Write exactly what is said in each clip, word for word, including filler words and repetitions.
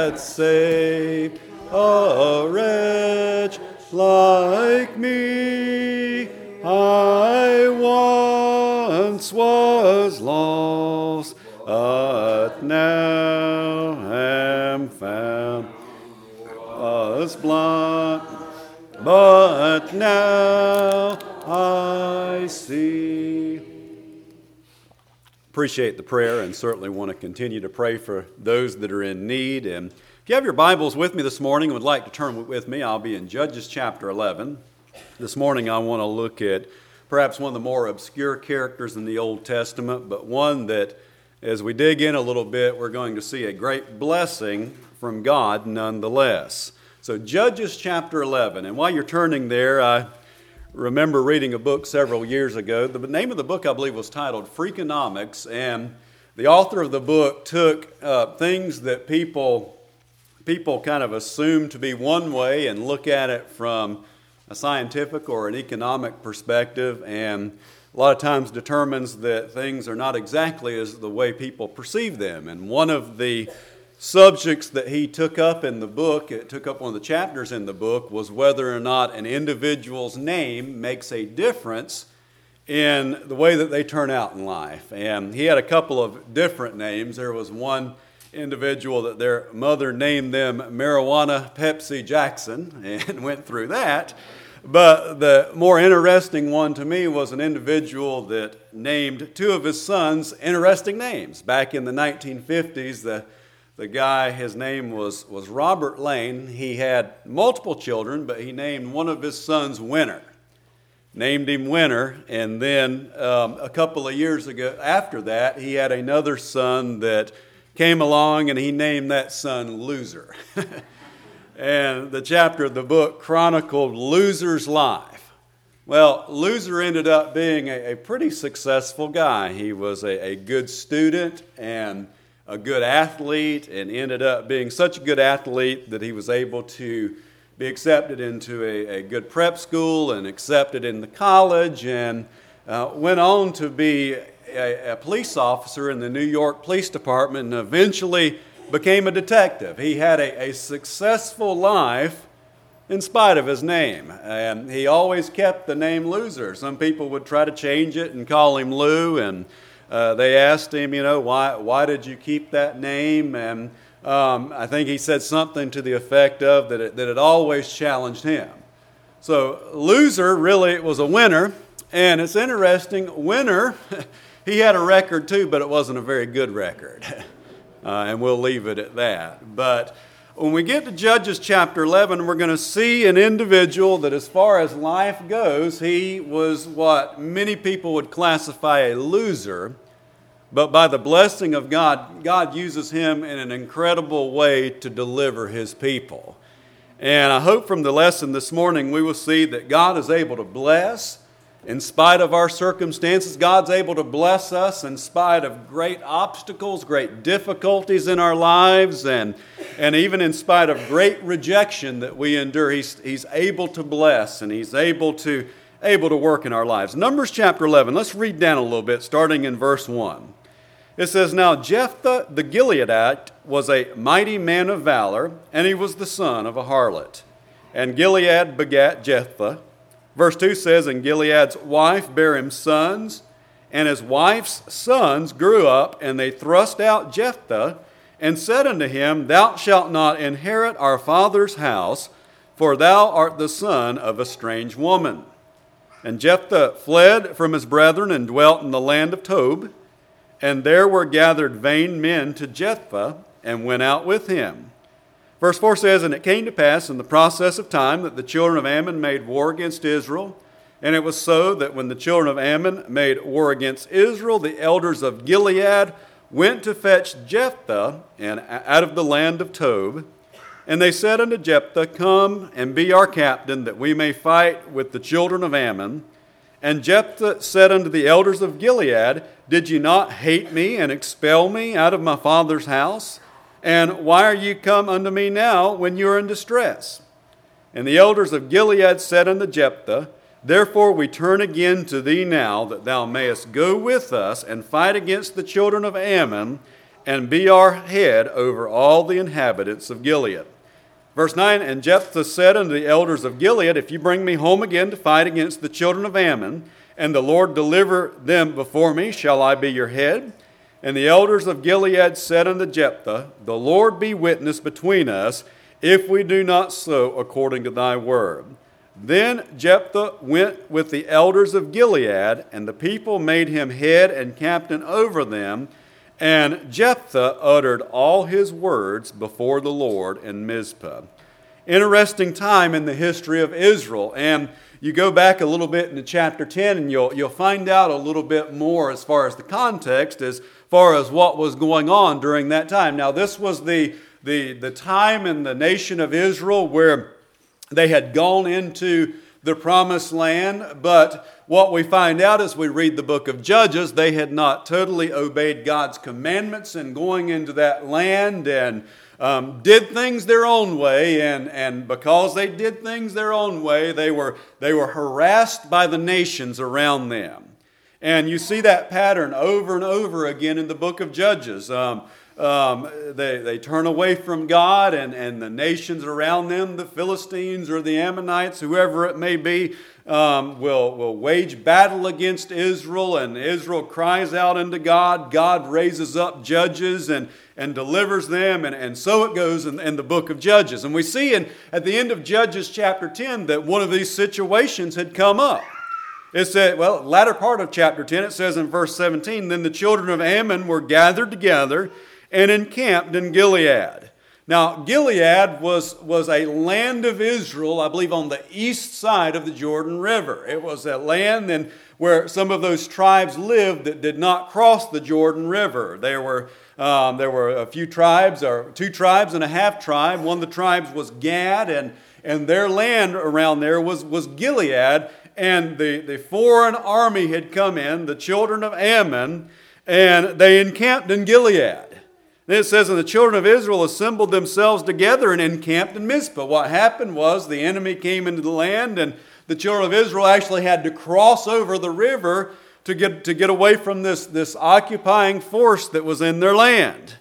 that save a wretch like me. I once was lost, but now am found. Was blind, but now I see. Appreciate the prayer and certainly want to continue to pray for those that are in need. And if you have your Bibles with me this morning and would like to turn with me, I'll be in Judges chapter eleven. This morning I want to look at perhaps one of the more obscure characters in the Old Testament, but one that as we dig in a little bit, we're going to see a great blessing from God nonetheless. So Judges chapter eleven, and while you're turning there, I remember reading a book several years ago. The name of the book, I believe, was titled Freakonomics, and the author of the book took uh, things that people people kind of assume to be one way and look at it from a scientific or an economic perspective, and a lot of times determines that things are not exactly as the way people perceive them. And one of the subjects that he took up in the book, it took up one of the chapters in the book, was whether or not an individual's name makes a difference in the way that they turn out in life. And he had a couple of different names. There was one individual that their mother named them Marijuana Pepsi Jackson and went through that. But the more interesting one to me was an individual that named two of his sons interesting names. Back in the nineteen fifties, the The guy, his name was, was Robert Lane. He had multiple children, but he named one of his sons Winter. Named him Winter, and then um, a couple of years ago after that, he had another son that came along, and he named that son Loser. And the chapter of the book chronicled Loser's life. Well, Loser ended up being a, a pretty successful guy. He was a, a good student and a good athlete, and ended up being such a good athlete that he was able to be accepted into a, a good prep school and accepted into college, and uh, went on to be a, a police officer in the New York Police Department and eventually became a detective. He had a, a successful life in spite of his name, and he always kept the name Loser. Some people would try to change it and call him Lou, and Uh, they asked him, you know, why why did you keep that name? And um, I think he said something to the effect of that it, that it always challenged him. So Loser really was a winner, and it's interesting, Winner, he had a record too, but it wasn't a very good record. Uh, and we'll leave it at that. But when we get to Judges chapter eleven, we're going to see an individual that as far as life goes, he was what many people would classify a loser, but by the blessing of God, God uses him in an incredible way to deliver his people. And I hope from the lesson this morning we will see that God is able to bless in spite of our circumstances. God's able to bless us in spite of great obstacles, great difficulties in our lives, and, and even in spite of great rejection that we endure. He's, he's able to bless, and He's able to, able to work in our lives. Numbers chapter eleven, let's read down a little bit, starting in verse one. It says, Now Jephthah the Gileadite was a mighty man of valor, and he was the son of a harlot. And Gilead begat Jephthah. Verse two says, And Gilead's wife bare him sons, and his wife's sons grew up, and they thrust out Jephthah, and said unto him, Thou shalt not inherit our father's house, for thou art the son of a strange woman. And Jephthah fled from his brethren, and dwelt in the land of Tob. And there were gathered vain men to Jephthah, and went out with him. Verse four says, And it came to pass in the process of time that the children of Ammon made war against Israel. And it was so that when the children of Ammon made war against Israel, the elders of Gilead went to fetch Jephthah and out of the land of Tob. And they said unto Jephthah, Come and be our captain, that we may fight with the children of Ammon. And Jephthah said unto the elders of Gilead, Did ye not hate me and expel me out of my father's house? And why are ye come unto me now when you are in distress? And the elders of Gilead said unto Jephthah, Therefore we turn again to thee now, that thou mayest go with us and fight against the children of Ammon, and be our head over all the inhabitants of Gilead. Verse nine, and Jephthah said unto the elders of Gilead, if you bring me home again to fight against the children of Ammon, and the Lord deliver them before me, shall I be your head? And the elders of Gilead said unto Jephthah, the Lord be witness between us, if we do not so according to thy word. Then Jephthah went with the elders of Gilead, and the people made him head and captain over them. And Jephthah uttered all his words before the Lord in Mizpah. Interesting time in the history of Israel. And you go back a little bit into chapter ten, and you'll, you'll find out a little bit more as far as the context, as far as what was going on during that time. Now, this was the, the, the time in the nation of Israel where they had gone into the promised land, but what we find out as we read the book of Judges, they had not totally obeyed God's commandments in going into that land, and um, did things their own way, and, and because they did things their own way, they were, they were harassed by the nations around them. And you see that pattern over and over again in the book of Judges. Um, Um, they, they turn away from God, and, and the nations around them, the Philistines or the Ammonites, whoever it may be, um, will, will wage battle against Israel, and Israel cries out unto God. God raises up judges and, and delivers them, and, and so it goes in, in the book of Judges. And we see in, at the end of Judges chapter ten that one of these situations had come up. It said, well, latter part of chapter ten, it says in verse seventeen, then the children of Ammon were gathered together and encamped in Gilead. Now, Gilead was, was a land of Israel, I believe, on the east side of the Jordan River. It was a land then where some of those tribes lived that did not cross the Jordan River. There were, um, there were a few tribes, or two tribes and a half tribe. One of the tribes was Gad, and, and their land around there was, was Gilead. And the, the foreign army had come in, the children of Ammon, and they encamped in Gilead. Then it says, and the children of Israel assembled themselves together and encamped in Mizpah. What happened was the enemy came into the land, and the children of Israel actually had to cross over the river to get, to get away from this, this occupying force that was in their land.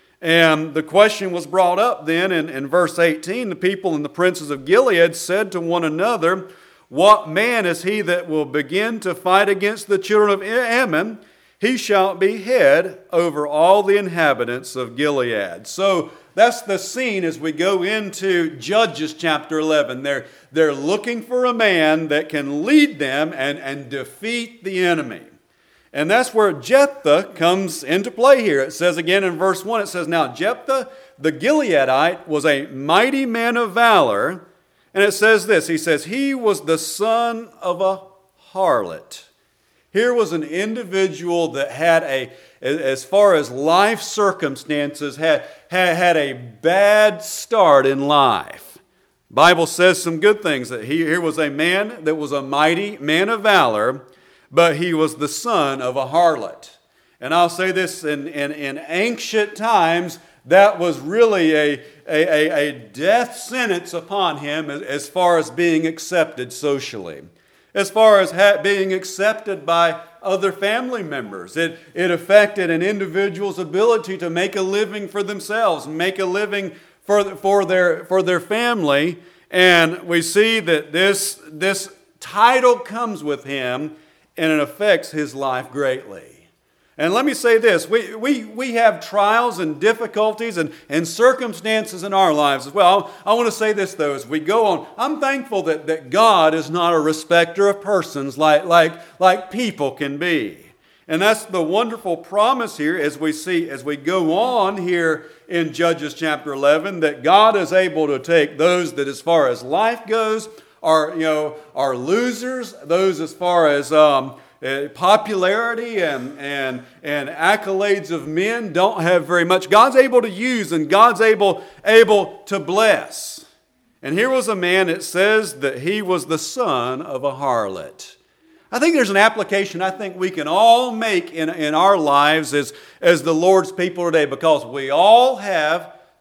And the question was brought up then in, in verse eighteen. The people and the princes of Gilead said to one another, what man is he that will begin to fight against the children of Ammon? He shall be head over all the inhabitants of Gilead. So that's the scene as we go into Judges chapter eleven. They're, they're looking for a man that can lead them and, and defeat the enemy. And that's where Jephthah comes into play here. It says again in verse one, it says, now Jephthah the Gileadite was a mighty man of valor. And it says this, he says, he was the son of a harlot. Here was an individual that had a, as far as life circumstances, had, had, had a bad start in life. The Bible says some good things, that he, here was a man that was a mighty man of valor, but he was the son of a harlot. And I'll say this, in, in, in ancient times, that was really a, a, a death sentence upon him as, as far as being accepted socially. As far as ha- being accepted by other family members. It, it affected an individual's ability to make a living for themselves, make a living for, for, their, for their family. And we see that this, this title comes with him, and it affects his life greatly. And let me say this, we, we, we have trials and difficulties and, and circumstances in our lives as well. I want to say this though, as we go on, I'm thankful that, that God is not a respecter of persons like, like, like people can be. And that's the wonderful promise here as we see, as we go on here in Judges chapter eleven, that God is able to take those that as far as life goes are, you know, are losers, those as far as um, Uh, popularity and, and, and accolades of men don't have very much. God's able to use, and God's able, able to bless. And here was a man, it says that he was the son of a harlot. I think there's an application I think we can all make in, in our lives as, as the Lord's people today, because we all have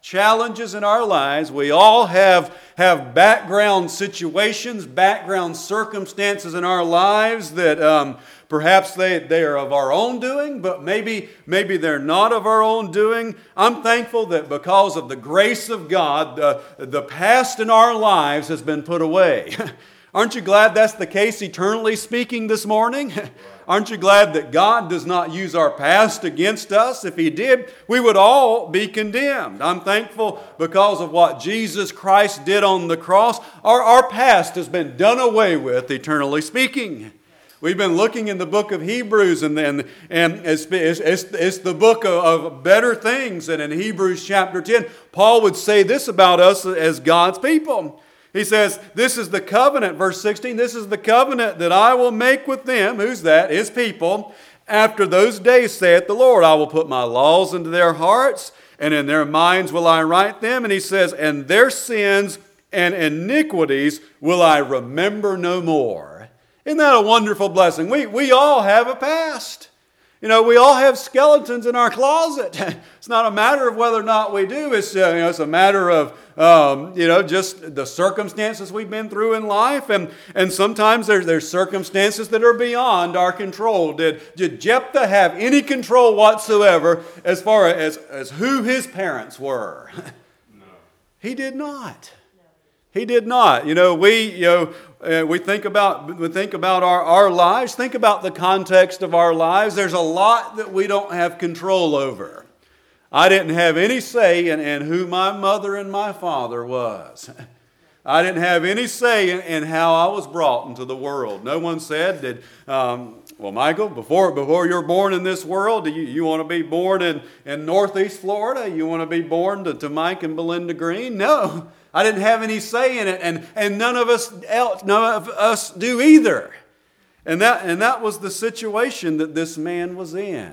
challenges in our lives. We all have, have background situations, background circumstances in our lives that um, perhaps they, they are of our own doing, but maybe, maybe they're not of our own doing. I'm thankful that because of the grace of God, the, the past in our lives has been put away. Aren't you glad that's the case, eternally speaking, this morning? Aren't you glad that God does not use our past against us? If He did, we would all be condemned. I'm thankful because of what Jesus Christ did on the cross. Our, our past has been done away with, eternally speaking. We've been looking in the book of Hebrews, and and, and it's, it's, it's the book of, of better things. And in Hebrews chapter ten, Paul would say this about us as God's people. He says, this is the covenant, verse sixteen, this is the covenant that I will make with them. Who's that? His people. After those days, saith the Lord, I will put my laws into their hearts, and in their minds will I write them. And he says, and their sins and iniquities will I remember no more. Isn't that a wonderful blessing? We, we all have a past. You know, we all have skeletons in our closet. It's not a matter of whether or not we do. It's, uh, you know, it's a matter of, um, you know, just the circumstances we've been through in life. And, and sometimes there's, there's circumstances that are beyond our control. Did, did Jephthah have any control whatsoever as far as, as who his parents were? No. He did not. He did not. You know, we, you know, uh, we think about we think about our, our lives. Think about the context of our lives. There's a lot that we don't have control over. I didn't have any say in, in who my mother and my father was. I didn't have any say in, in how I was brought into the world. No one said, "Did um, well, Michael, before before you're born in this world, do you, you want to be born in, in Northeast Florida? You want to be born to, to Mike and Belinda Green?" No. I didn't have any say in it, and, and none of us else, none of us do either. And that, and that was the situation that this man was in.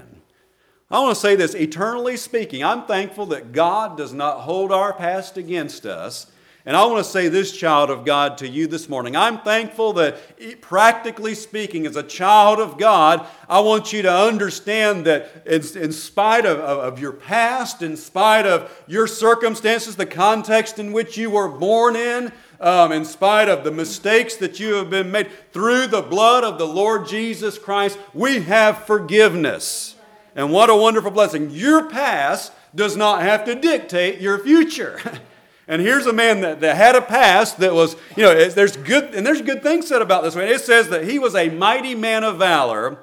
I want to say this, eternally speaking, I'm thankful that God does not hold our past against us. And I want to say this, child of God, to you this morning. I'm thankful that, practically speaking, as a child of God, I want you to understand that in, in spite of, of, of your past, in spite of your circumstances, the context in which you were born in, um, in spite of the mistakes that you have been made, through the blood of the Lord Jesus Christ, we have forgiveness. And what a wonderful blessing. Your past does not have to dictate your future. And here's a man that, that had a past that was, you know, there's good, and there's good things said about this man. It says that he was a mighty man of valor,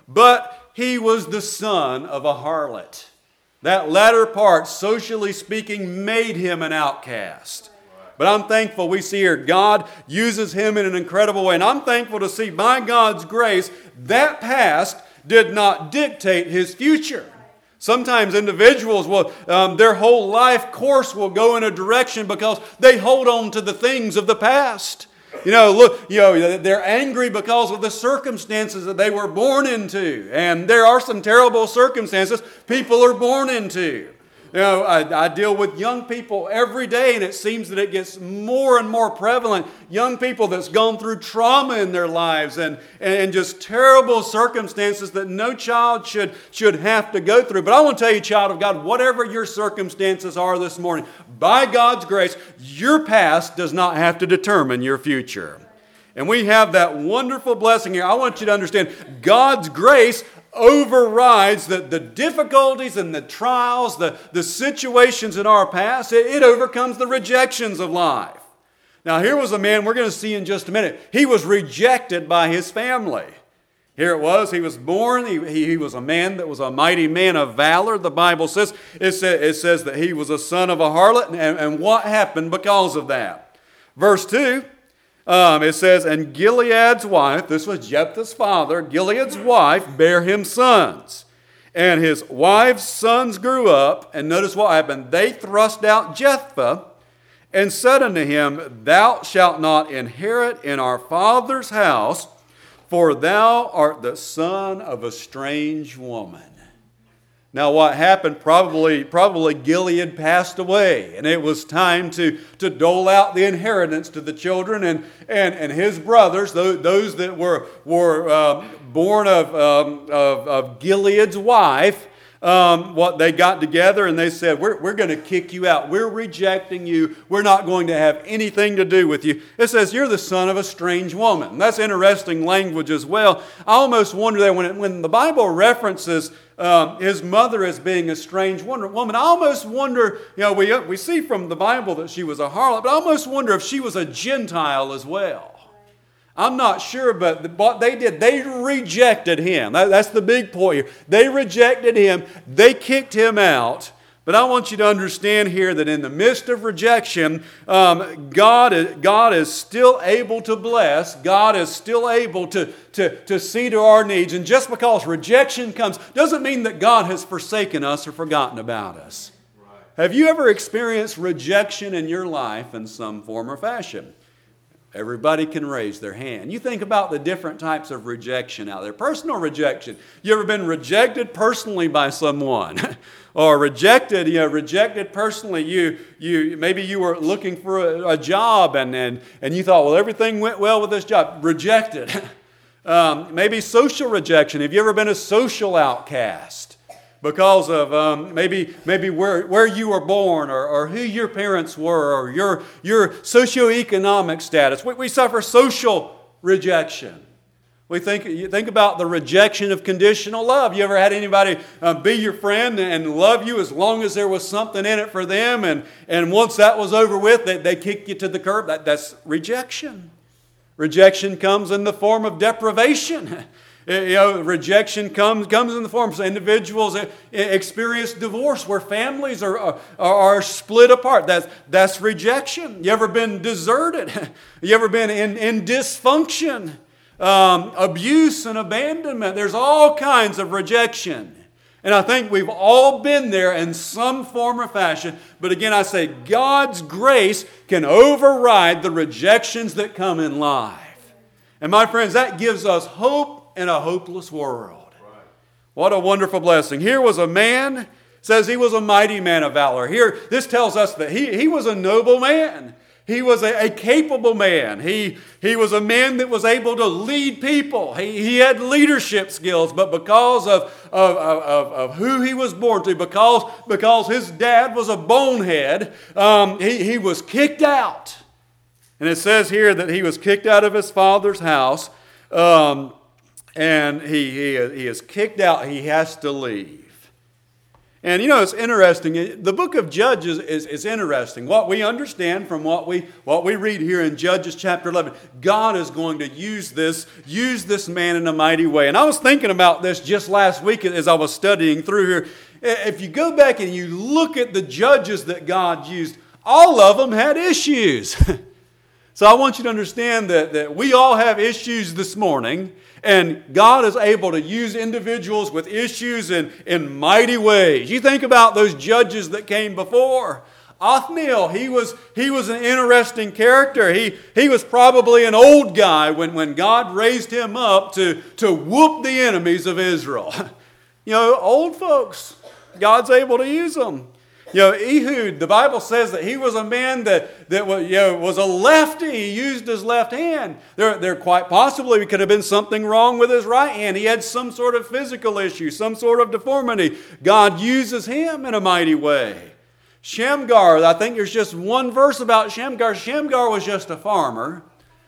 but he was the son of a harlot. That latter part, socially speaking, made him an outcast. But I'm thankful we see here God uses him in an incredible way. And I'm thankful to see, by God's grace, that past did not dictate his future. Sometimes individuals will, um, their whole life course will go in a direction because they hold on to the things of the past. You know, look, you know, they're angry because of the circumstances that they were born into. And there are some terrible circumstances people are born into. You know, I, I deal with young people every day, and it seems that it gets more and more prevalent. Young people that's gone through trauma in their lives and, and just terrible circumstances that no child should, should have to go through. But I want to tell you, child of God, whatever your circumstances are this morning, by God's grace, your past does not have to determine your future. And we have that wonderful blessing here. I want you to understand, God's grace overrides the, the difficulties and the trials, the, the situations in our past. It, it overcomes the rejections of life. Now, here was a man we're going to see in just a minute. He was rejected by his family. Here it was. He was born. He, he, he was a man that was a mighty man of valor. The Bible says, it, say, it says that he was a son of a harlot. And, and what happened because of that? Verse two. Um, it says, and Gilead's wife, this was Jephthah's father, Gilead's wife bare him sons. And his wife's sons grew up, and notice what happened. They thrust out Jephthah and said unto him, thou shalt not inherit in our father's house, for thou art the son of a strange woman. Now what happened, probably probably Gilead passed away, and it was time to, to dole out the inheritance to the children, and, and, and his brothers, those, those that were, were uh, born of, um, of, of Gilead's wife, Um, what they got together and they said, we're, we're going to kick you out. We're rejecting you. We're not going to have anything to do with you. It says, you're the son of a strange woman. That's interesting language as well. I almost wonder that when, it, when the Bible references um, his mother as being a strange woman, I almost wonder, you know, we, we see from the Bible that she was a harlot, but I almost wonder if she was a Gentile as well. I'm not sure, but what they did, they rejected him. That, that's the big point here. They rejected him. They kicked him out. But I want you to understand here that in the midst of rejection, um, God, is, God is still able to bless. God is still able to, to, to see to our needs. And just because rejection comes doesn't mean that God has forsaken us or forgotten about us. Right. Have you ever experienced rejection in your life in some form or fashion? Everybody can raise their hand. You think about the different types of rejection out there. Personal rejection. You ever been rejected personally by someone? Or rejected, you know, rejected personally. You, you, maybe you were looking for a, a job and, and, and you thought, well, everything went well with this job. Rejected. um, maybe social rejection. Have you ever been a social outcast? Because of um, maybe maybe where, where you were born or, or who your parents were or your, your socioeconomic status. We, we suffer social rejection. We think you think about the rejection of conditional love. You ever had anybody uh, be your friend and love you as long as there was something in it for them, and, and once that was over with, they, they kick you to the curb? That, that's rejection. Rejection comes in the form of deprivation. You know, rejection comes comes in the form of individuals experience divorce where families are, are, are split apart. That's, that's rejection. You ever been deserted? You ever been in, in dysfunction, um, abuse and abandonment? There's all kinds of rejection. And I think we've all been there in some form or fashion. But again, I say God's grace can override the rejections that come in life. And my friends, that gives us hope in a hopeless world. Right. What a wonderful blessing. Here was a man, says he was a mighty man of valor. Here, this tells us that he, he was a noble man. He was a, a capable man. He, he was a man that was able to lead people. He, he had leadership skills, but because of, of, of, of who he was born to, because, because his dad was a bonehead, um, he, he was kicked out. And it says here that he was kicked out of his father's house. Um, And he, he, he is kicked out. He has to leave. And you know, it's interesting. The book of Judges is, is interesting. What we understand from what we, what we read here in Judges chapter eleven, God is going to use this, use this man in a mighty way. And I was thinking about this just last week as I was studying through here. If you go back and you look at the judges that God used, all of them had issues. So I want you to understand that, that we all have issues this morning. And God is able to use individuals with issues in, in mighty ways. You think about those judges that came before. Othniel, he was, he was an interesting character. He, he was probably an old guy when, when God raised him up to, to whoop the enemies of Israel. You know, old folks, God's able to use them. You know, Ehud, the Bible says that he was a man that, that was, you know, was a lefty. He used his left hand. There, there quite possibly could have been something wrong with his right hand. He had some sort of physical issue, some sort of deformity. God uses him in a mighty way. Shamgar, I think there's just one verse about Shamgar. Shamgar was just a farmer,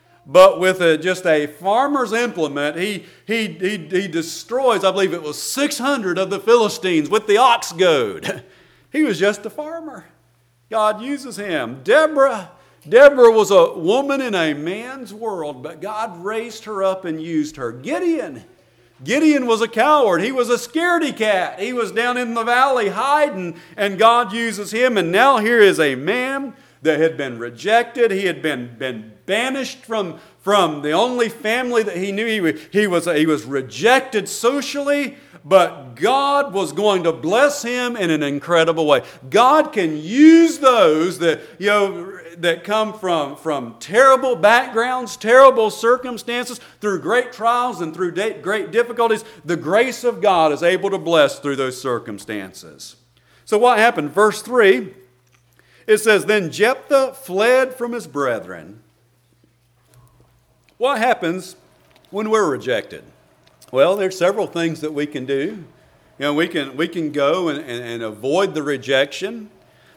but with a, just a farmer's implement, he, he, he, he destroys, I believe it was six hundred of the Philistines with the ox goad. He was just a farmer. God uses him. Deborah. Deborah was a woman in a man's world, but God raised her up and used her. Gideon. Gideon was a coward. He was a scaredy cat. He was down in the valley hiding, and God uses him. And now here is a man that had been rejected. He had been, been banished from, from the only family that he knew. He, he, was, he was rejected socially. But God was going to bless him in an incredible way. God can use those that, you know, that come from, from terrible backgrounds, terrible circumstances, through great trials and through great difficulties. The grace of God is able to bless through those circumstances. So what happened? Verse three, it says, Then Jephthah fled from his brethren. What happens when we're rejected? Well, there's several things that we can do. You know, we can, we can go and, and, and avoid the rejection.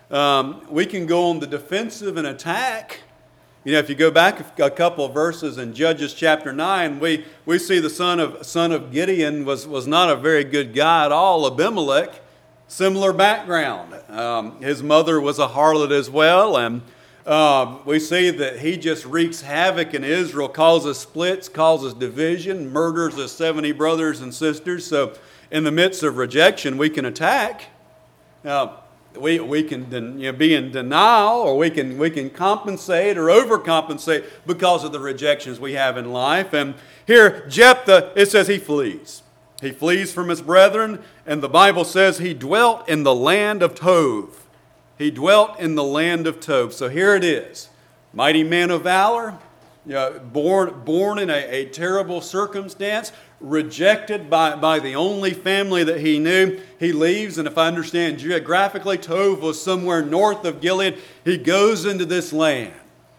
Um, we can go on the defensive and attack. You know, if you go back a couple of verses in Judges chapter nine, we, we see the son of, son of Gideon was, was not a very good guy at all, Abimelech. Similar background. Um, his mother was a harlot as well, and uh, we see that he just wreaks havoc in Israel, causes splits, causes division, murders his seventy brothers and sisters. So in the midst of rejection, we can attack. Now, we, we can den, you know, be in denial, or we can, we can compensate or overcompensate because of the rejections we have in life. And here, Jephthah, it says he flees. He flees from his brethren, and the Bible says he dwelt in the land of Tov. He dwelt in the land of Tov. So here it is. Mighty man of valor, you know, born, born in a, a terrible circumstance, rejected by, by the only family that he knew. He leaves, and if I understand geographically, Tov was somewhere north of Gilead. He goes into this land.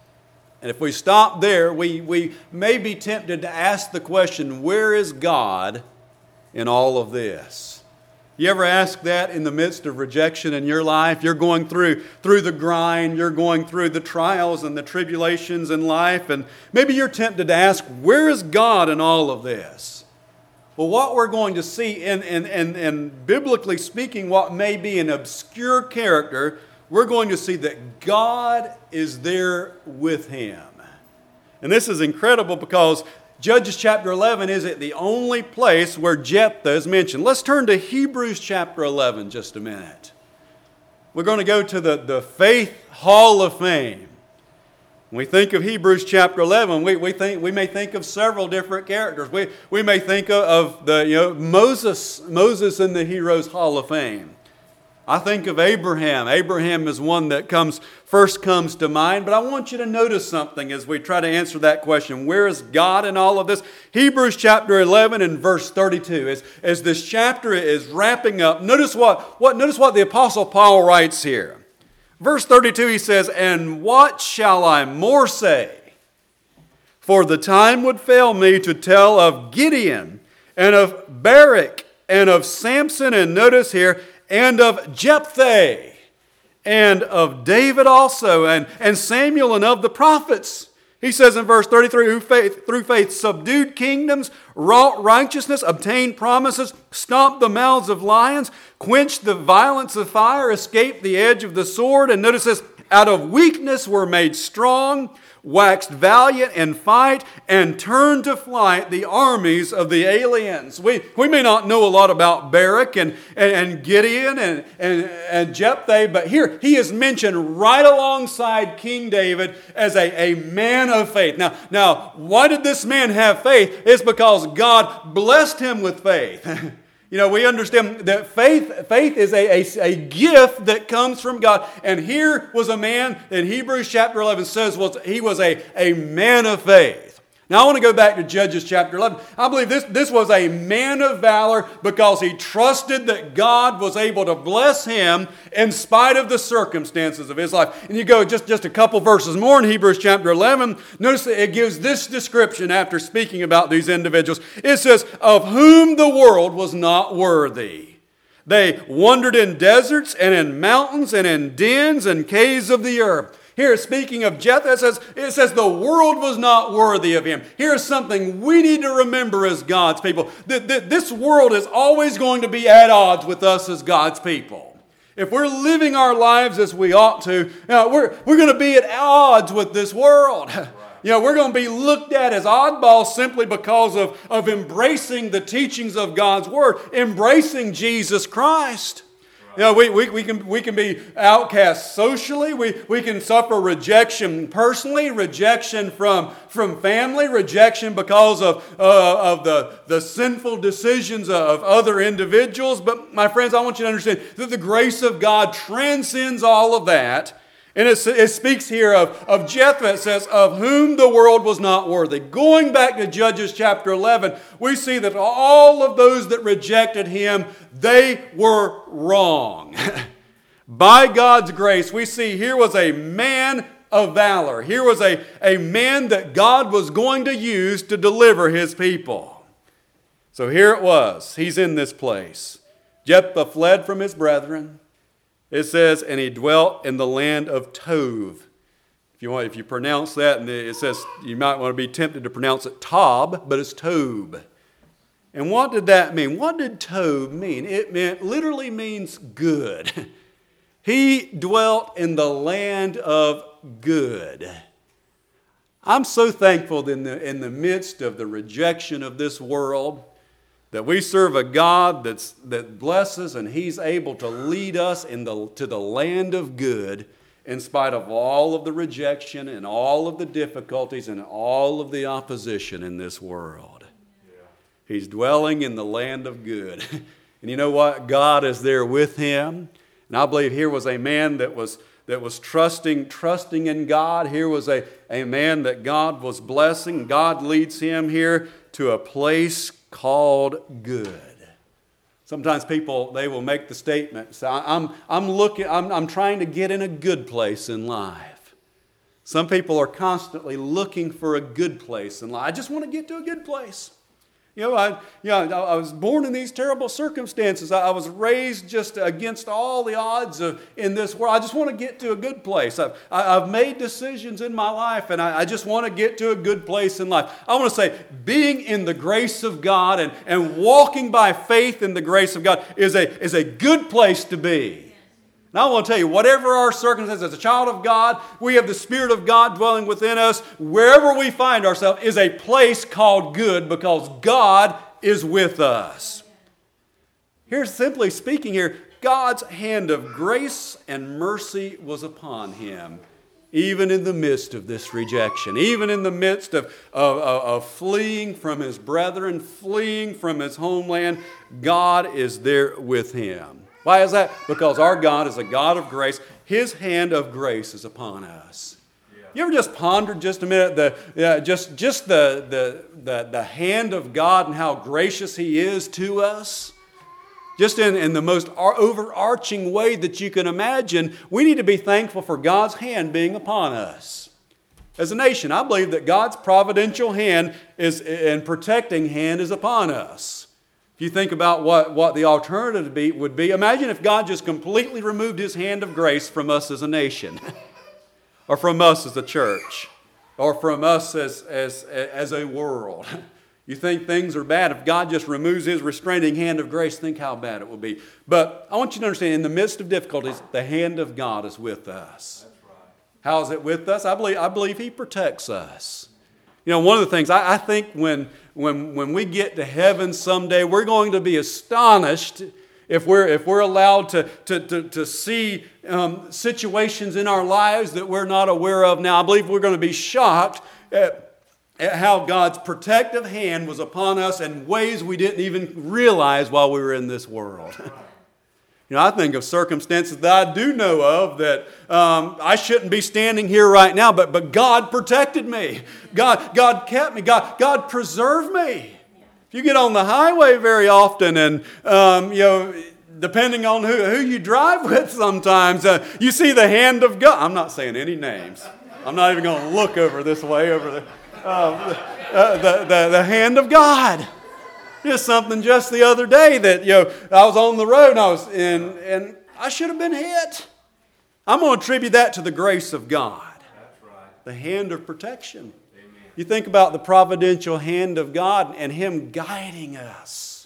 And if we stop there, we, we may be tempted to ask the question, where is God in all of this? You ever ask that in the midst of rejection in your life? You're going through, through the grind, you're going through the trials and the tribulations in life, and maybe you're tempted to ask, where is God in all of this? Well, what we're going to see, in, in, in, in biblically speaking, what may be an obscure character, we're going to see that God is there with him. And this is incredible because Judges chapter eleven isn't the only place where Jephthah is mentioned. Let's turn to Hebrews chapter eleven just a minute. We're going to go to the, the Faith Hall of Fame. When we think of Hebrews chapter eleven, we, we, think, we may think of several different characters. We, we may think of, of the you know Moses, Moses in the Heroes Hall of Fame. I think of Abraham. Abraham is one that comes first comes to mind. But I want you to notice something as we try to answer that question. Where is God in all of this? Hebrews chapter eleven and verse thirty-two. As, as this chapter is wrapping up, notice what, what, notice what the Apostle Paul writes here. Verse thirty-two, he says, "And what shall I more say? For the time would fail me to tell of Gideon and of Barak and of Samson," and notice here, "and of Jephthah, and of David also, and, and Samuel, and of the prophets." He says in verse thirty-three, "Who faith, through faith subdued kingdoms, wrought righteousness, obtained promises, stopped the mouths of lions, quenched the violence of fire, escaped the edge of the sword." And notice this, "Out of weakness were made strong, waxed valiant in fight, and turned to flight the armies of the aliens." We, we may not know a lot about Barak and, and, and Gideon and, and, and Jephthah, but here he is mentioned right alongside King David as a, a man of faith. Now, now, why did this man have faith? It's because God blessed him with faith. You know, we understand that faith, faith is a, a, a gift that comes from God. And here was a man in Hebrews chapter eleven says was he was a, a man of faith. Now I want to go back to Judges chapter eleven. I believe this, this was a man of valor because he trusted that God was able to bless him in spite of the circumstances of his life. And you go just, just a couple verses more in Hebrews chapter eleven. Notice that it gives this description after speaking about these individuals. It says, "Of whom the world was not worthy. They wandered in deserts and in mountains and in dens and caves of the earth." Here, speaking of Jephthah, it says, it says the world was not worthy of him. Here's something we need to remember as God's people. That, that this world is always going to be at odds with us as God's people. If we're living our lives as we ought to, you know, we're, we're going to be at odds with this world. You know, we're going to be looked at as oddballs simply because of, of embracing the teachings of God's Word, embracing Jesus Christ. You know, we, we, we, can, we can be outcast socially. We, we can suffer rejection personally, rejection from, from family, rejection because of, uh, of the, the sinful decisions of other individuals. But my friends, I want you to understand that the grace of God transcends all of that. And it, it speaks here of, of Jephthah. It says, "Of whom the world was not worthy." Going back to Judges chapter eleven, we see that all of those that rejected him, they were wrong. By God's grace, we see here was a man of valor. Here was a, a man that God was going to use to deliver his people. So here it was. He's in this place. Jephthah fled from his brethren. It says, and he dwelt in the land of Tov. If you want, if you pronounce that, and it says you might want to be tempted to pronounce it Tob, but it's Tob. And what did that mean? What did Tob mean? It meant literally means good. He dwelt in the land of good. I'm so thankful that in the, in the midst of the rejection of this world, that we serve a God that's, that blesses, and He's able to lead us in the, to the land of good in spite of all of the rejection and all of the difficulties and all of the opposition in this world. Yeah. He's dwelling in the land of good. And you know what? God is there with him. And I believe here was a man that was that was trusting, trusting in God. Here was a, a man that God was blessing. God leads him here to a place called good. Sometimes people, they will make the statement, so I'm, I'm looking, I'm, I'm trying to get in a good place in life. Some people are constantly looking for a good place in life. I just want to get to a good place. You know, I, you know, I was born in these terrible circumstances. I was raised just against all the odds of, in this world. I just want to get to a good place. I've, I've made decisions in my life, and I, I just want to get to a good place in life. I want to say being in the grace of God and, and walking by faith in the grace of God is a, is a good place to be. Now I want to tell you, whatever our circumstances, as a child of God, we have the Spirit of God dwelling within us. Wherever we find ourselves is a place called good because God is with us. Here's simply speaking here, God's hand of grace and mercy was upon him, even in the midst of this rejection, even in the midst of, of, of, of fleeing from his brethren, fleeing from his homeland. God is there with him. Why is that? Because our God is a God of grace. His hand of grace is upon us. Yeah. You ever just pondered just a minute the uh, just just the, the the the hand of God and how gracious He is to us? Just in, in the most overarching way that you can imagine, we need to be thankful for God's hand being upon us. As a nation, I believe that God's providential hand is and protecting hand is upon us. If you think about what, what the alternative be, would be, imagine if God just completely removed His hand of grace from us as a nation, or from us as a church, or from us as, as, as a world. You think things are bad. If God just removes His restraining hand of grace, think how bad it will be. But I want you to understand, in the midst of difficulties, the hand of God is with us. That's right. How is it with us? I believe, I believe He protects us. You know, one of the things, I, I think when, when, when we get to heaven someday, we're going to be astonished if we're, if we're allowed to, to, to, to see um, situations in our lives that we're not aware of now. I believe we're going to be shocked at, at how God's protective hand was upon us in ways we didn't even realize while we were in this world. You know, I think of circumstances that I do know of that um, I shouldn't be standing here right now, but, but God protected me. God, God kept me. God, God preserved me. If you get on the highway very often and, um, you know, depending on who, who you drive with sometimes, uh, you see the hand of God. I'm not saying any names. I'm not even going to look over this way, over the, uh, uh, the, the, the hand of God. Just something just the other day that, you know, I was on the road and I was in, and I should have been hit. I'm going to attribute that to the grace of God. That's right. The hand of protection. Amen. You think about the providential hand of God and Him guiding us.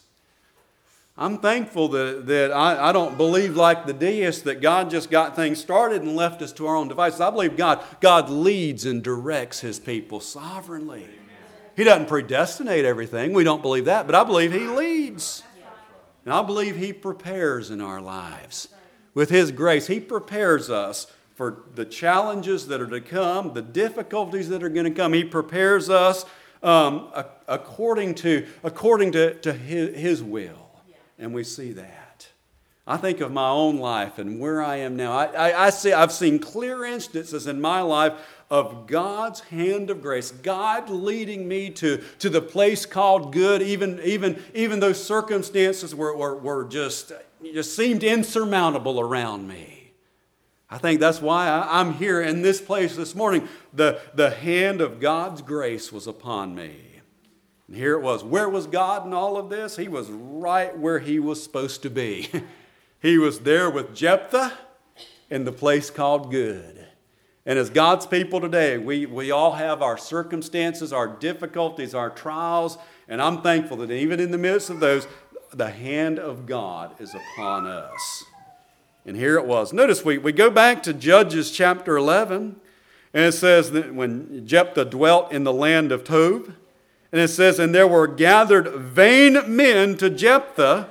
I'm thankful that, that I, I don't believe like the deists that God just got things started and left us to our own devices. I believe God, God leads and directs His people sovereignly. Amen. He doesn't predestinate everything. We don't believe that. But I believe He leads. And I believe He prepares in our lives. With His grace, He prepares us for the challenges that are to come, the difficulties that are going to come. He prepares us um, according to, according to, to his, his will. And we see that. I think of my own life and where I am now. I, I, I see, I've seen clear instances in my life of God's hand of grace, God leading me to, to the place called good, even, even, even those circumstances were, were, were just, just seemed insurmountable around me. I think that's why I, I'm here in this place this morning. The, the hand of God's grace was upon me. And here it was. Where was God in all of this? He was right where he was supposed to be. He was there with Jephthah in the place called Good. And as God's people today, we, we all have our circumstances, our difficulties, our trials, and I'm thankful that even in the midst of those, the hand of God is upon us. And here it was. Notice we, we go back to Judges chapter eleven, and it says that when Jephthah dwelt in the land of Tob, and it says, and there were gathered vain men to Jephthah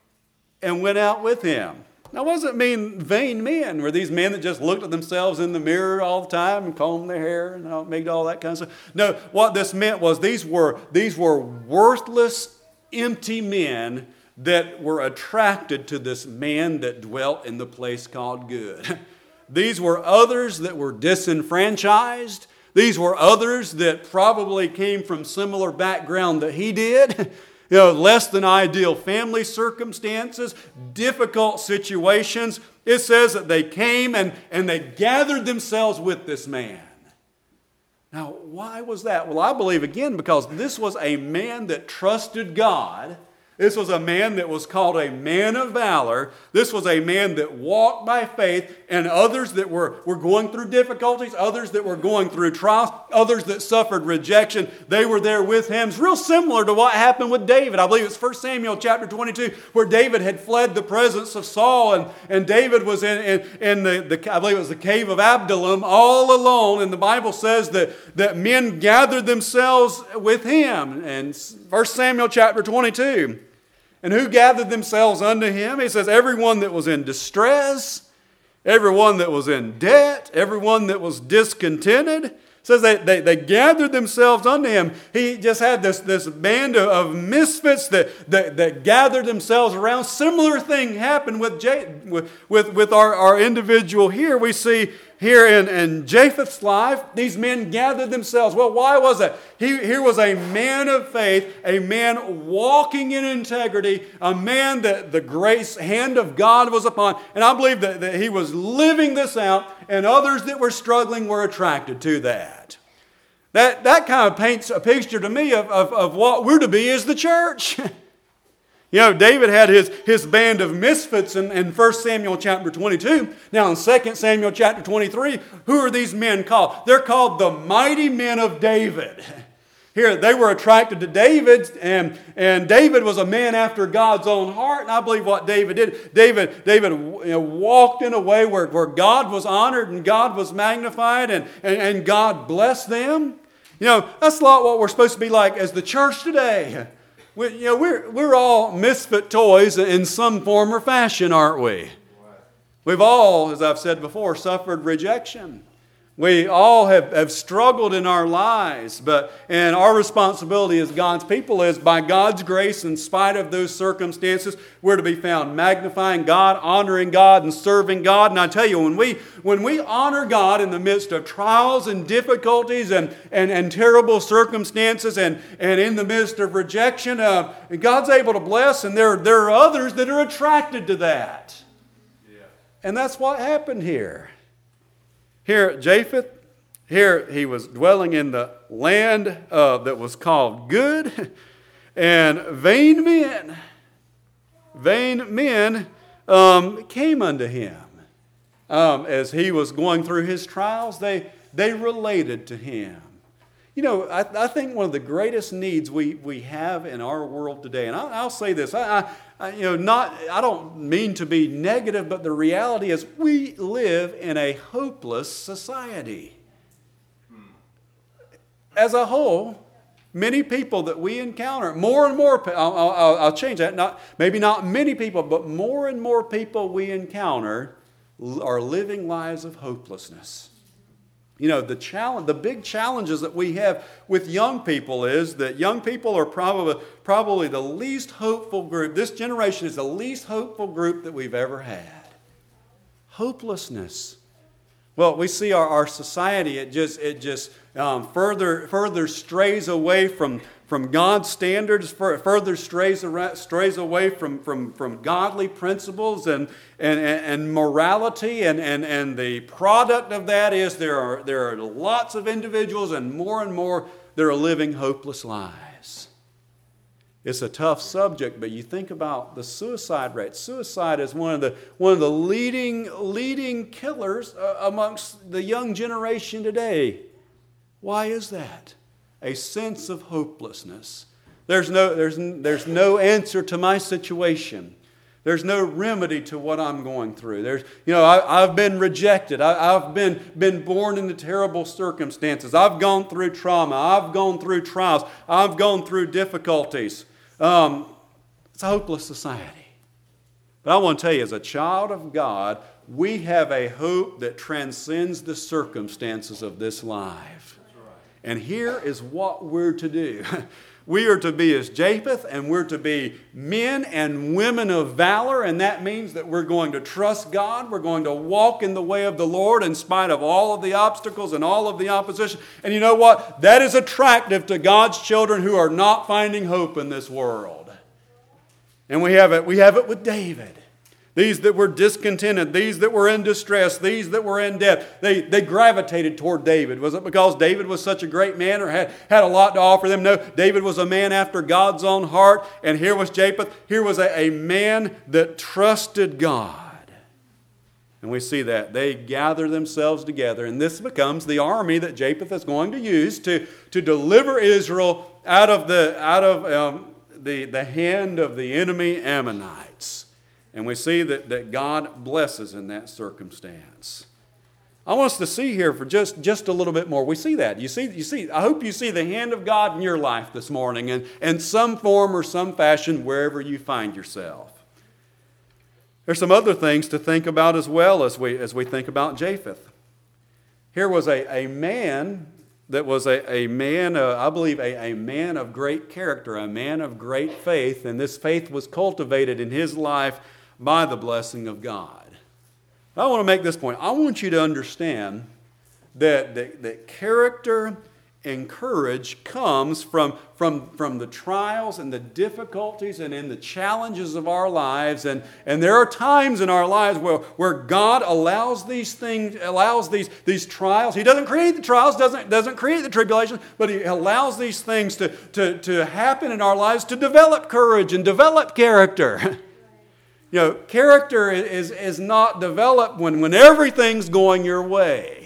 and went out with him. Now, what does it mean, vain men? Were these men that just looked at themselves in the mirror all the time and combed their hair and all, made all that kind of stuff? No, what this meant was these were, these were worthless, empty men that were attracted to this man that dwelt in the place called Good. These were others that were disenfranchised. These were others that probably came from similar background that he did. You know, less than ideal family circumstances, difficult situations. It says that they came and, and they gathered themselves with this man. Now, why was that? Well, I believe, again, because this was a man that trusted God. This was a man that was called a man of valor. This was a man that walked by faith, and others that were, were going through difficulties, others that were going through trials, others that suffered rejection, they were there with him. It's real similar to what happened with David. I believe it's First Samuel chapter twenty-two, where David had fled the presence of Saul, and, and David was in, in, in the, the, I believe it was the cave of Adullam, all alone, and the Bible says that, that men gathered themselves with him. And First Samuel chapter twenty-two. And who gathered themselves unto him? He says, everyone that was in distress, everyone that was in debt, everyone that was discontented. It says they, they, they gathered themselves unto him. He just had this, this band of, of misfits that, that, that gathered themselves around. Similar thing happened with, J, with, with, with our, our individual here. We see here in, in Japheth's life, these men gathered themselves. Well, why was that? He, here was a man of faith, a man walking in integrity, a man that the grace hand of God was upon. And I believe that, that he was living this out, and others that were struggling were attracted to that. That, that kind of paints a picture to me of, of, of what we're to be as the church. You know, David had his, his band of misfits in, in First Samuel chapter twenty-two. Now in Second Samuel chapter twenty-three, who are these men called? They're called the mighty men of David. Here, they were attracted to David, and, and David was a man after God's own heart. And I believe what David did, David, David you know, walked in a way where, where God was honored and God was magnified, and, and, and God blessed them. You know, that's a lot what we're supposed to be like as the church today. We, you know, we're, we're all misfit toys in some form or fashion, aren't we? We've all, as I've said before, suffered rejection. We all have, have struggled in our lives, but and our responsibility as God's people is, by God's grace, in spite of those circumstances, we're to be found magnifying God, honoring God, and serving God. And I tell you, when we when we honor God in the midst of trials and difficulties and, and, and terrible circumstances and, and in the midst of rejection, uh, God's able to bless, and there, there are others that are attracted to that. Yeah. And that's what happened here. Here, Japheth, here he was dwelling in the land uh, that was called Good, and vain men, vain men um, came unto him. Um, as he was going through his trials, they, they related to him. You know, I, I think one of the greatest needs we, we have in our world today, and I, I'll say this, I, I, I, you know, not I don't mean to be negative, but the reality is we live in a hopeless society. As a whole, many people that we encounter, more and more, I'll, I'll, I'll change that, not maybe not many people, but more and more people we encounter are living lives of hopelessness. You know, the challenge, the big challenges that we have with young people is that young people are probably, probably the least hopeful group. This generation is the least hopeful group that we've ever had. Hopelessness. Well, we see our, our society, it just, it just um, further, further strays away from, from God's standards, further strays, strays away from, from, from godly principles and, and, and morality. And, and, and the product of that is there are, there are lots of individuals, and more and more that are living hopeless lives. It's a tough subject, but you think about the suicide rate. Suicide is one of the one of the leading leading killers uh, amongst the young generation today. Why is that? A sense of hopelessness. There's no there's there's no answer to my situation. There's no remedy to what I'm going through. There's, you know, I, I've been rejected. I, I've been, been born into terrible circumstances. I've gone through trauma. I've gone through trials. I've gone through difficulties. Um, it's a hopeless society. But I want to tell you, as a child of God, we have a hope that transcends the circumstances of this life. And here is what we're to do. We are to be as Japheth, and we're to be men and women of valor, and that means that we're going to trust God. We're going to walk in the way of the Lord in spite of all of the obstacles and all of the opposition. And you know what? That is attractive to God's children who are not finding hope in this world. And we have it, we have it with David. These that were discontented, these that were in distress, these that were in debt, they, they gravitated toward David. Was it because David was such a great man or had, had a lot to offer them? No, David was a man after God's own heart. And here was Japheth. Here was a, a man that trusted God. And we see that. They gather themselves together. And this becomes the army that Japheth is going to use to, to deliver Israel out of the, out of, um, the, the hand of the enemy Ammonites. And we see that, that God blesses in that circumstance. I want us to see here for just, just a little bit more. We see that. You see, you see, I hope you see the hand of God in your life this morning in, in some form or some fashion wherever you find yourself. There's some other things to think about as well as we, as we think about Japheth. Here was a, a man that was a, a man, uh, I believe, a, a man of great character, a man of great faith, and this faith was cultivated in his life by the blessing of God. I want to make this point. I want you to understand that, that, that character and courage comes from, from, from the trials and the difficulties and in the challenges of our lives. And, and there are times in our lives where, where God allows these things, allows these, these trials. He doesn't create the trials, doesn't, doesn't create the tribulation, but He allows these things to, to, to happen in our lives to develop courage and develop character. You know, character is, is not developed when, when everything's going your way.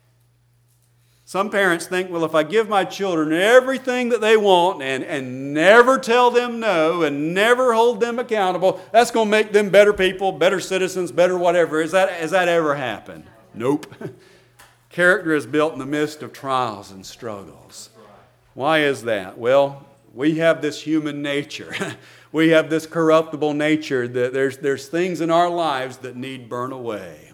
Some parents think, well, if I give my children everything that they want and, and never tell them no and never hold them accountable, that's going to make them better people, better citizens, better whatever. Is that, has that ever happened? Nope. Character is built in the midst of trials and struggles. Why is that? Well, we have this human nature. We have this corruptible nature that there's, there's things in our lives that need burn away.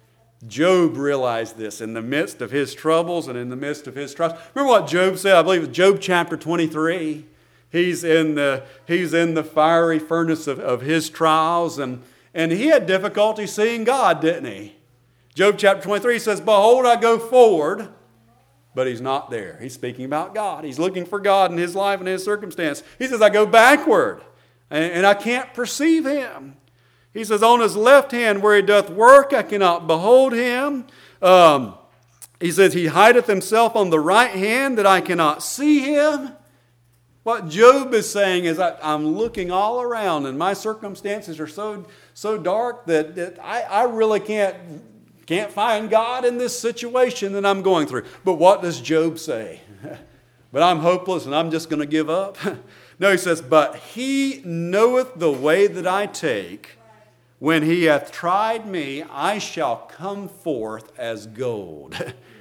Job realized this in the midst of his troubles and in the midst of his trials. Remember what Job said? I believe it's Job chapter twenty-three. He's in the, he's in the fiery furnace of, of his trials, and, and he had difficulty seeing God, didn't he? Job chapter twenty-three says, "Behold, I go forward," but he's not there. He's speaking about God. He's looking for God in his life and his circumstance. He says, "I go backward, and, and I can't perceive Him." He says, "On his left hand where he doth work, I cannot behold him." Um, he says, "He hideth himself on the right hand that I cannot see him." What Job is saying is, I, I'm looking all around and my circumstances are so, so dark that, that I, I really can't, can't find God in this situation that I'm going through. But what does Job say? But I'm hopeless and I'm just going to give up? No, he says, "But He knoweth the way that I take. When He hath tried me, I shall come forth as gold."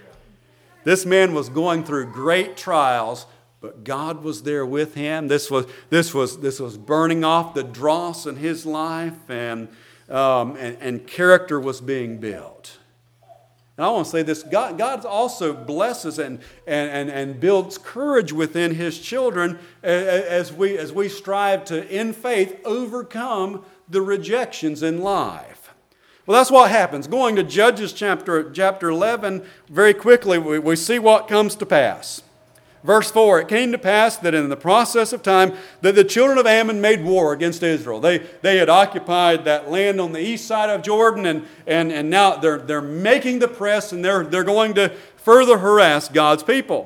This man was going through great trials, but God was there with him. This was, this was, this was burning off the dross in his life, and, um, and, and character was being built. And I want to say this, God, God also blesses and, and, and, and builds courage within His children as we, as we strive to, in faith, overcome the rejections in life. Well, that's what happens. Going to Judges chapter, chapter eleven, very quickly we, we see what comes to pass. Verse four, "It came to pass that in the process of time that the children of Ammon made war against Israel." They, they had occupied that land on the east side of Jordan, and, and, and now they're, they're making the press, and they're, they're going to further harass God's people.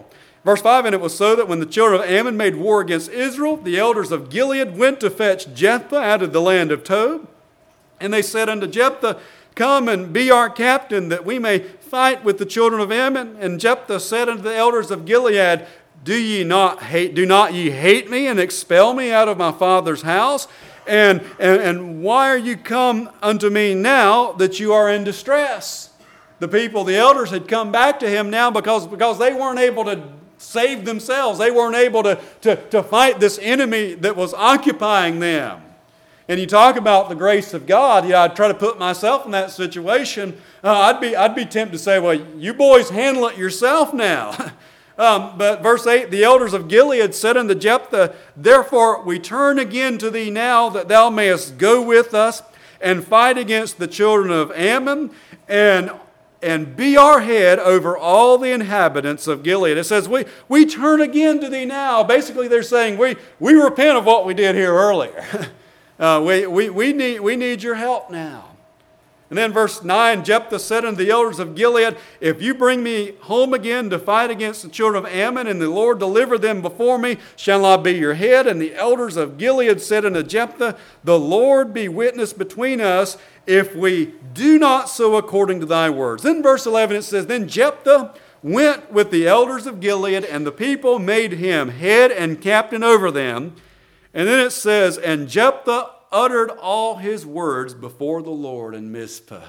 Verse five, and it was so that when the children of Ammon made war against Israel, the elders of Gilead went to fetch Jephthah out of the land of Tob. And they said unto Jephthah, come and be our captain, that we may fight with the children of Ammon. And Jephthah said unto the elders of Gilead, do ye not hate, do not ye hate me and expel me out of my father's house? And, and, and why are you come unto me now that you are in distress? The people, the elders had come back to him now because, because they weren't able to save themselves. They weren't able to, to, to fight this enemy that was occupying them. And you talk about the grace of God. Yeah, I'd try to put myself in that situation. Uh, I'd be I'd be tempted to say, well, you boys handle it yourself now. um, but verse eight, the elders of Gilead said unto Jephthah, therefore we turn again to thee now, that thou mayest go with us and fight against the children of Ammon, and and be our head over all the inhabitants of Gilead. It says, we, we turn again to thee now. Basically, they're saying, we, we repent of what we did here earlier. uh, we, we, we, need, we need your help now. And then verse nine, Jephthah said unto the elders of Gilead, if you bring me home again to fight against the children of Ammon, and the Lord deliver them before me, shall I be your head? And the elders of Gilead said unto Jephthah, the Lord be witness between us, if we do not so according to thy words. Then verse eleven, it says, then Jephthah went with the elders of Gilead, and the people made him head and captain over them. And then it says, and Jephthah uttered all his words before the Lord in Mizpah.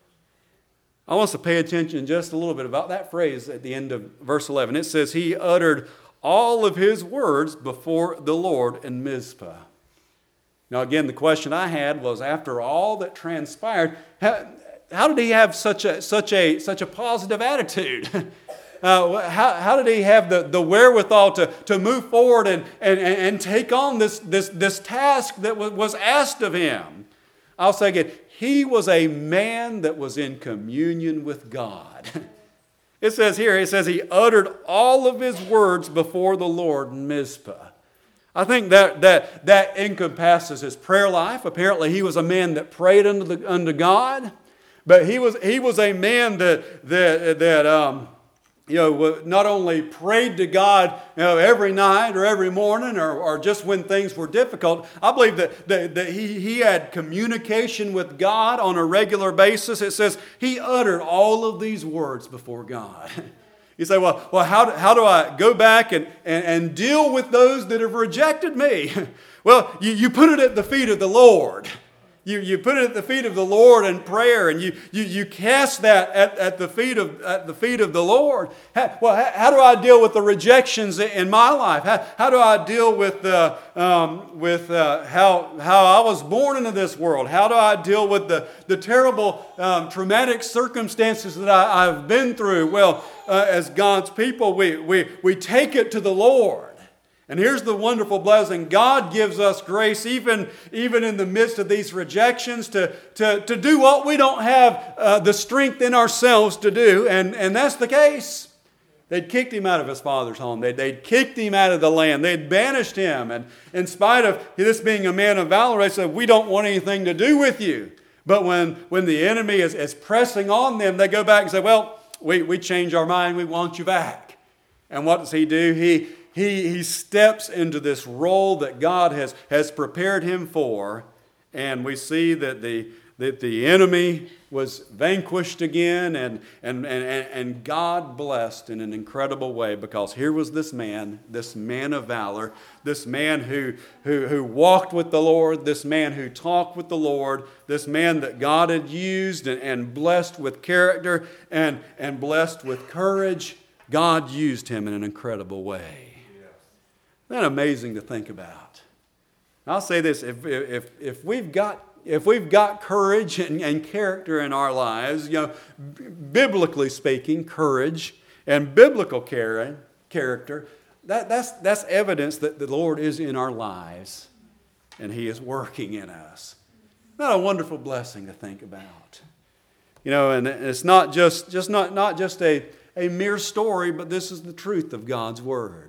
I want us to pay attention just a little bit about that phrase at the end of verse eleven. It says, he uttered all of his words before the Lord in Mizpah. Now again, the question I had was, after all that transpired, how, how did he have such a such a such a positive attitude? Uh, how, how did he have the, the wherewithal to, to move forward and, and, and take on this, this, this task that was, was asked of him? I'll say again, he was a man that was in communion with God. It says here, it says he uttered all of his words before the Lord in Mizpah. I think that, that, that encompasses his prayer life. Apparently he was a man that prayed unto, the, unto God. But he was, he was a man that, that, that um, you know, not only prayed to God, you know, every night or every morning or, or just when things were difficult. I believe that, that, that he, he had communication with God on a regular basis. It says he uttered all of these words before God. You say, well, well how, do, how do I go back and, and, and deal with those that have rejected me? Well, you, you put it at the feet of the Lord. You, you put it at the feet of the Lord in prayer, and you, you, you cast that at, at, the feet of, at the feet of the Lord. How, well, how, how do I deal with the rejections in my life? How, how do I deal with, uh, um, with uh, how, how I was born into this world? How do I deal with the, the terrible, um, traumatic circumstances that I, I've been through? Well, uh, as God's people, we, we, we take it to the Lord. And here's the wonderful blessing. God gives us grace even, even in the midst of these rejections to, to, to do what we don't have uh, the strength in ourselves to do. And, and that's the case. They'd kicked him out of his father's home. They'd, they'd kicked him out of the land. They'd banished him. And in spite of this being a man of valor, they said, we don't want anything to do with you. But when, when the enemy is, is pressing on them, they go back and say, well, we, we changed our mind. We want you back. And what does he do? He... He, he steps into this role that God has, has prepared him for, and we see that the, that the enemy was vanquished again, and, and, and, and God blessed in an incredible way, because here was this man, this man of valor, this man who, who, who walked with the Lord, this man who talked with the Lord, this man that God had used and, and blessed with character and, and blessed with courage. God used him in an incredible way. Isn't that amazing to think about? I'll say this, if, if, if, we've, got, if we've got courage and, and character in our lives, you know, b- biblically speaking, courage and biblical care, character, that, that's, that's evidence that the Lord is in our lives and he is working in us. Isn't that a wonderful blessing to think about? You know, and it's not just, just, not, not just a, a mere story, but this is the truth of God's Word.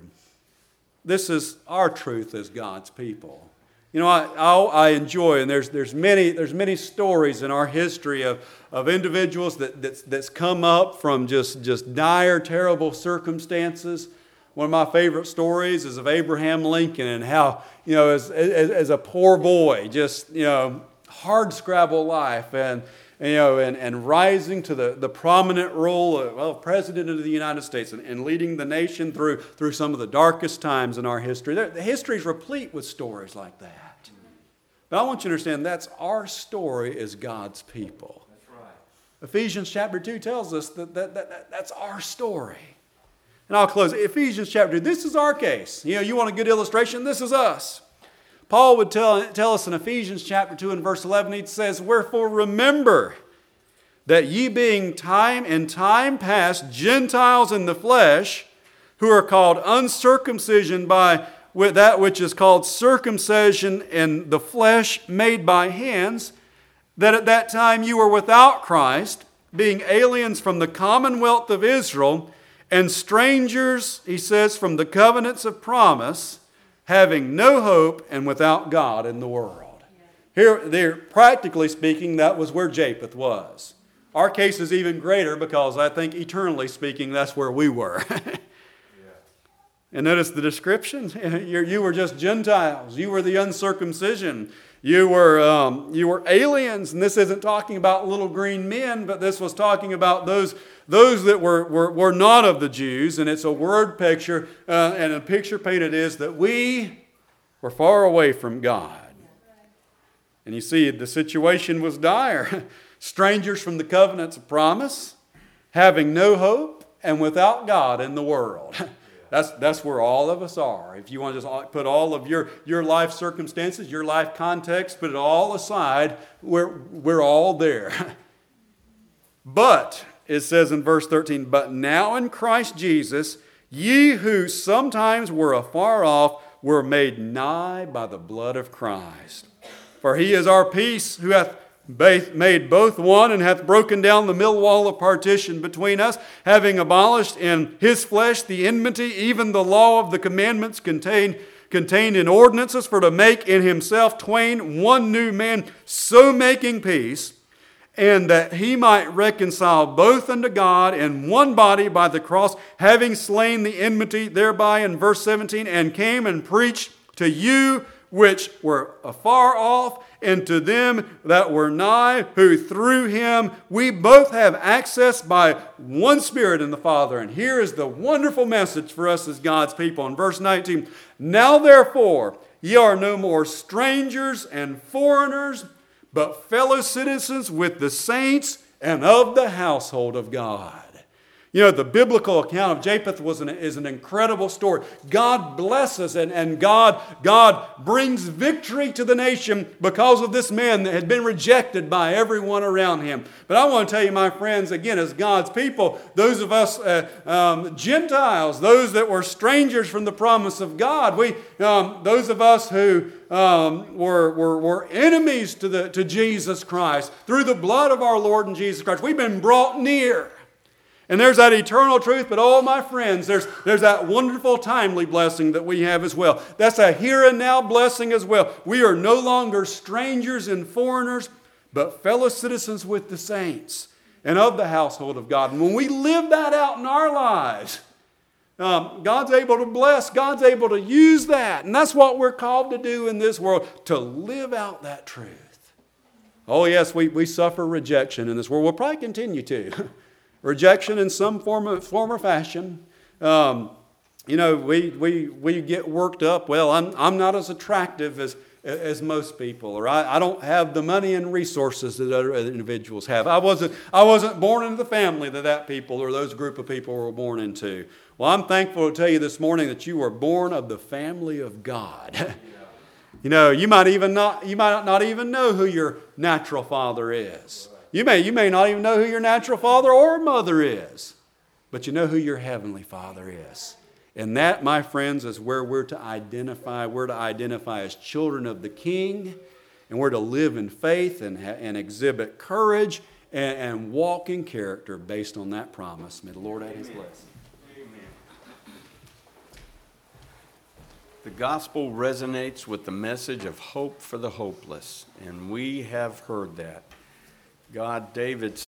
This is our truth as God's people. You know, I, I, I enjoy, and there's, there's, many, there's many stories in our history of, of individuals that, that's, that's come up from just, just dire, terrible circumstances. one of my favorite stories is of Abraham Lincoln and how, you know, as, as, as a poor boy, just, you know, hard scrabble life and, you know, and, and rising to the, the prominent role of, well, President of the United States and, and leading the nation through, through some of the darkest times in our history. The history is replete with stories like that. But I want you to understand that's our story as God's people. That's right. Ephesians chapter two tells us that, that, that, that that's our story. And I'll close. Ephesians chapter two, this is our case. You know, you want a good illustration? This is us. Paul would tell, tell us in Ephesians chapter two and verse eleven, he says, "Wherefore remember that ye being time in time past Gentiles in the flesh, who are called uncircumcision by with that which is called circumcision in the flesh made by hands, that at that time you were without Christ, being aliens from the commonwealth of Israel, and strangers," he says, "from the covenants of promise, having no hope and without God in the world." Here, there, practically speaking, that was where Japheth was. Our case is even greater because I think eternally speaking, that's where we were. And notice the description. You're, you were just Gentiles. You were the uncircumcision. You were, um, you were aliens. And this isn't talking about little green men, but this was talking about those, those that were, were, were not of the Jews. And it's a word picture. Uh, and a picture painted is that we were far away from God. And you see, the situation was dire. Strangers from the covenants of promise, having no hope, and without God in the world. That's, that's where all of us are. If you want to just put all of your, your life circumstances, your life context, put it all aside, we're, we're all there. But, it says in verse thirteen, "But now in Christ Jesus, ye who sometimes were afar off were made nigh by the blood of Christ. For he is our peace, who hath made both one, and hath broken down the middle wall of partition between us, having abolished in his flesh the enmity, even the law of the commandments contained, contained in ordinances, for to make in himself twain one new man, so making peace, and that he might reconcile both unto God in one body by the cross, having slain the enmity thereby," in verse seventeen, "and came and preached to you which were afar off, and to them that were nigh, who through him we both have access by one Spirit in the Father." And here is the wonderful message for us as God's people. In verse nineteen, "Now therefore ye are no more strangers and foreigners, but fellow citizens with the saints and of the household of God." You know, the biblical account of Japheth was an, is an incredible story. God blesses and, and God, God brings victory to the nation because of this man that had been rejected by everyone around him. But I want to tell you, my friends, again, as God's people, those of us uh, um, Gentiles, those that were strangers from the promise of God, we, um, those of us who Um, were, were, were enemies to, the, to Jesus Christ, through the blood of our Lord and Jesus Christ, we've been brought near. And there's that eternal truth, but oh, my friends, there's, there's that wonderful timely blessing that we have as well. That's a here and now blessing as well. We are no longer strangers and foreigners, but fellow citizens with the saints and of the household of God. And when we live that out in our lives, um, God's able to bless, God's able to use that. And that's what we're called to do in this world, to live out that truth. Oh yes, we, we suffer rejection in this world. We'll probably continue to. Rejection in some form, of, form or fashion. Um, you know, we, we, we get worked up. Well, I'm, I'm not as attractive as, as most people, or I, I don't have the money and resources that other individuals have. I wasn't, I wasn't born into the family that that people or those group of people were born into. Well, I'm thankful to tell you this morning that you were born of the family of God. You know, you might even not, you might not even know who your natural father is. You may, you may not even know who your natural father or mother is, but you know who your heavenly Father is. And that, my friends, is where we're to identify. We're to identify as children of the King, and we're to live in faith and, and exhibit courage and, and walk in character based on that promise. May the Lord add His blessing. The gospel resonates with the message of hope for the hopeless, and we have heard that. God, David